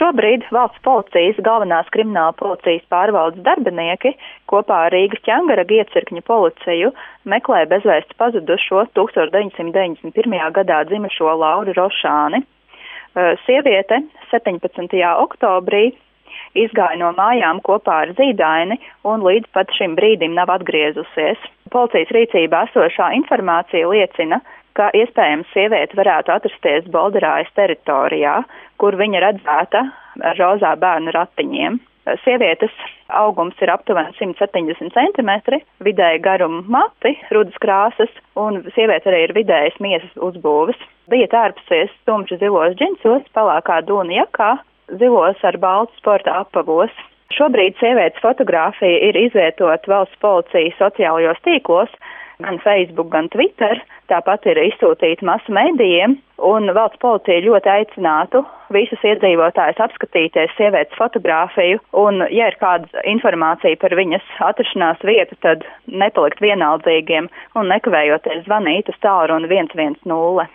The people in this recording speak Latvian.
Šobrīd valsts policijas galvenās krimināla policijas pārvaldes darbinieki kopā ar Rīgas Ķengaraga iecirkņa policiju meklē bezvēsti pazudušo 1991. gadā dzimušo Lauru Rošāni. Sieviete 17. oktobrī izgāja no mājām kopā ar zīdaini un līdz pat šim brīdim nav atgriezusies. Policijas rīcībā esošā informācija liecina, ka iespējams sieviete varētu atrasties Bolderājas teritorijā, kur viņa redzēta ar rozā bērnu ratiņiem. Sievietes augums ir aptuveni 170 cm, vidēji garuma mati, rudas krāsas, un sieviete arī ir vidējas miesas uzbūves. Bija tērpusies tumši zilos džinsos, pelēkā dūna jakā, zilos ar baltu sporta apavos. Šobrīd sievietes fotogrāfija ir izvietota valsts policijas sociālajos tīklos, gan Facebook, gan Twitter, tāpat ir izsūtīta masu medijiem, un valsts policija ļoti aicinātu visus iedzīvotājus apskatīties sievietes fotogrāfiju, un, ja ir kāda informācija par viņas atrašanās vietu, tad nepalikt vienaldzīgiem un nekavējoties zvanīt uz tālruni 110.